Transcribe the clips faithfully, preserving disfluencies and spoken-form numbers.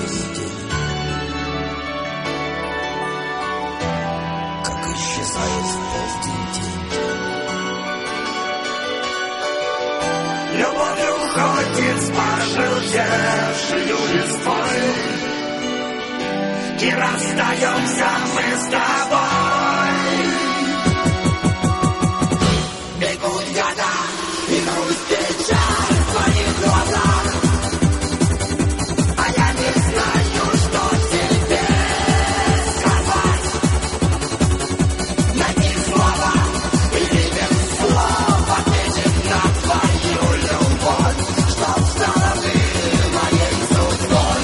постель. Как исчезает в полдень день. Любовь уходит с пожелтевшей листвой, и расстаемся мы с тобой. Бегут года, и грусть печаль в твоих глазах, а я не знаю, что тебе сказать. Найди слова и видим слов, ответим на твою любовь, чтоб стала ты моей судьбой.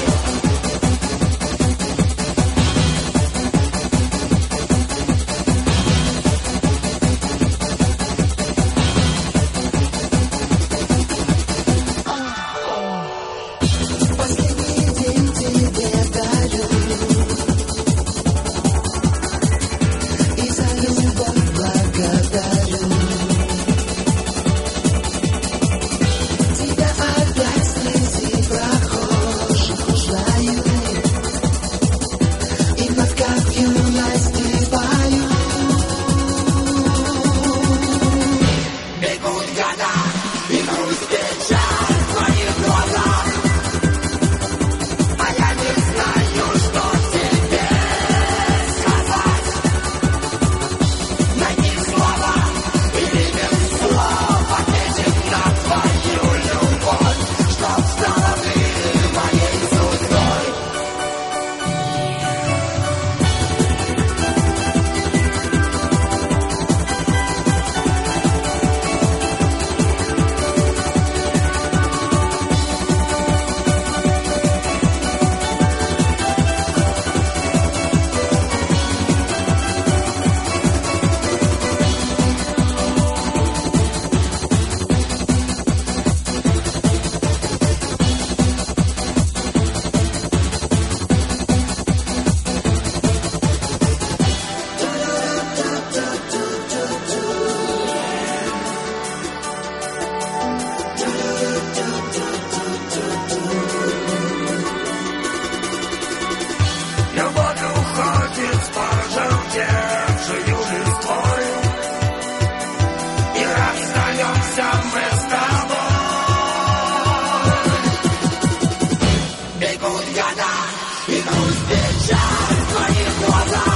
Бегут года, и грусть печаль в твоих глазах.